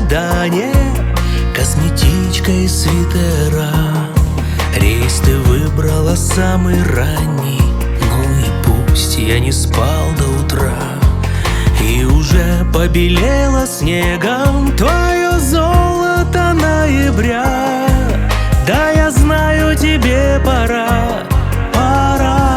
свидание, косметичка и свитера. Рейс ты выбрала самый ранний, ну и пусть я не спал до утра. И уже побелело снегом твое золото ноября. Да, я знаю, тебе пора, пора.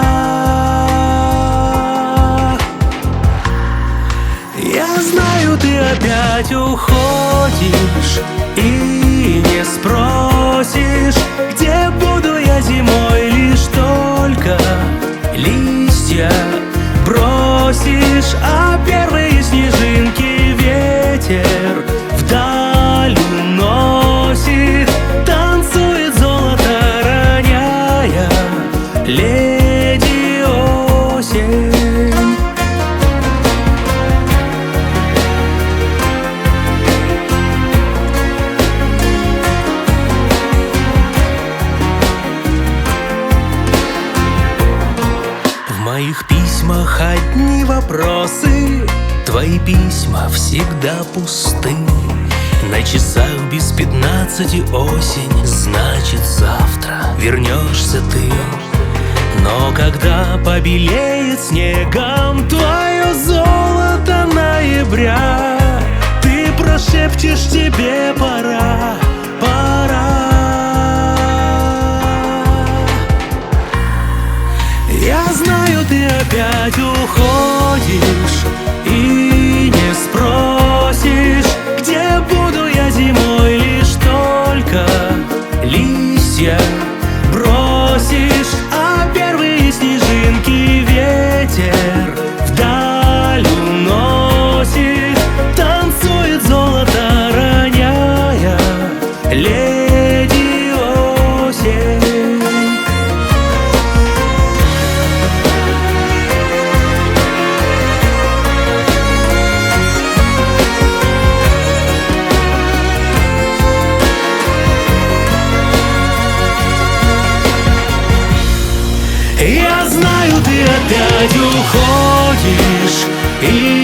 Я знаю, ты опять уходишь и не спросишь, где буду я зимой, лишь только листья бросишь, а первые снежинки ветер вдаль уносит. Танцует золото, роняя леди осень. В моих письмах одни вопросы, твои письма всегда пусты. На часах без 15 осень, значит завтра вернешься ты. Но когда побелеет снегом твое золото ноября, ты прошепчешь, тебе пора, пора. Я знаю, ты опять уходишь и не спросишь, где буду я зимой, лишь только листья бросишь, а первые снежинки ветер вдаль уносит. Танцует золото, роняя леди осень. Я знаю, ты опять уходишь и